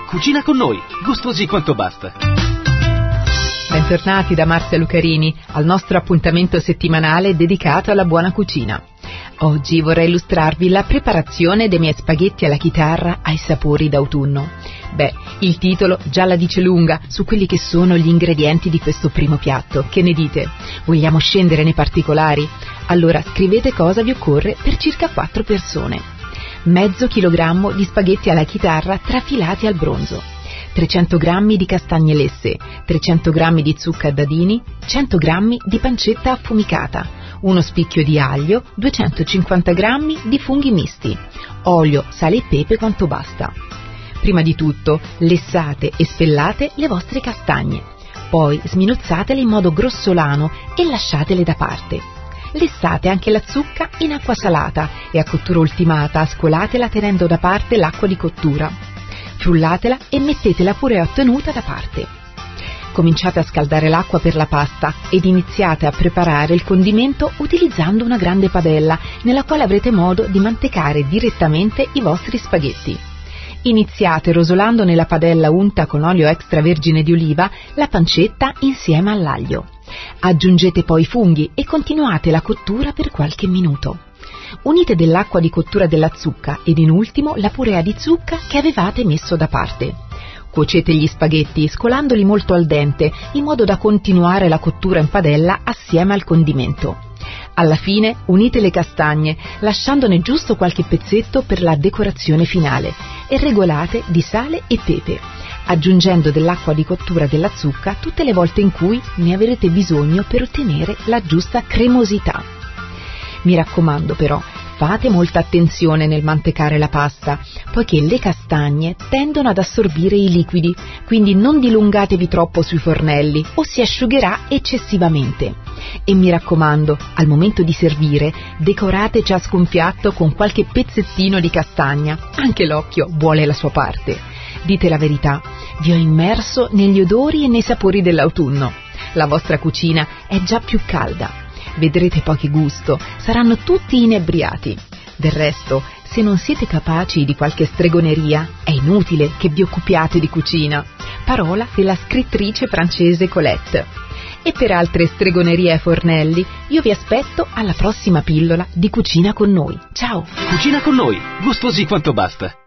Cucina con noi, gustosi quanto basta. Bentornati da Marzia Lucarini al nostro appuntamento settimanale dedicato alla buona cucina. Oggi vorrei illustrarvi la preparazione dei miei spaghetti alla chitarra ai sapori d'autunno. Beh, il titolo già la dice lunga su quelli che sono gli ingredienti di questo primo piatto. Che ne dite? Vogliamo scendere nei particolari? Allora scrivete cosa vi occorre per circa 4 persone. Mezzo chilogrammo di spaghetti alla chitarra trafilati al bronzo, 300 grammi di castagne lesse, 300 grammi di zucca a dadini, 100 grammi di pancetta affumicata, uno spicchio di aglio, 250 grammi di funghi misti, olio, sale e pepe quanto basta. Prima di tutto lessate e spellate le vostre castagne, poi sminuzzatele in modo grossolano e lasciatele da parte. Lessate anche la zucca in acqua salata e a cottura ultimata scolatela tenendo da parte l'acqua di cottura. Frullatela e mettetela pure ottenuta da parte. Cominciate a scaldare l'acqua per la pasta ed iniziate a preparare il condimento utilizzando una grande padella nella quale avrete modo di mantecare direttamente i vostri spaghetti. Iniziate rosolando nella padella unta con olio extravergine di oliva la pancetta insieme all'aglio. Aggiungete poi i funghi e continuate la cottura per qualche minuto. Unite dell'acqua di cottura della zucca ed in ultimo la purea di zucca che avevate messo da parte. Cuocete gli spaghetti scolandoli molto al dente in modo da continuare la cottura in padella assieme al condimento. Alla fine unite le castagne lasciandone giusto qualche pezzetto per la decorazione finale e regolate di sale e pepe, aggiungendo dell'acqua di cottura della zucca tutte le volte in cui ne avrete bisogno per ottenere la giusta cremosità. Mi raccomando però, fate molta attenzione nel mantecare la pasta, poiché le castagne tendono ad assorbire i liquidi, quindi non dilungatevi troppo sui fornelli o si asciugherà eccessivamente. E mi raccomando, al momento di servire, decorate ciascun piatto con qualche pezzettino di castagna, anche l'occhio vuole la sua parte. Dite la verità, vi ho immerso negli odori e nei sapori dell'autunno. La vostra cucina è già più calda. Vedrete poi che gusto, saranno tutti inebriati. Del resto, se non siete capaci di qualche stregoneria, è inutile che vi occupiate di cucina. Parola della scrittrice francese Colette. E per altre stregonerie ai fornelli, io vi aspetto alla prossima pillola di Cucina con noi. Ciao! Cucina con noi, gustosi quanto basta.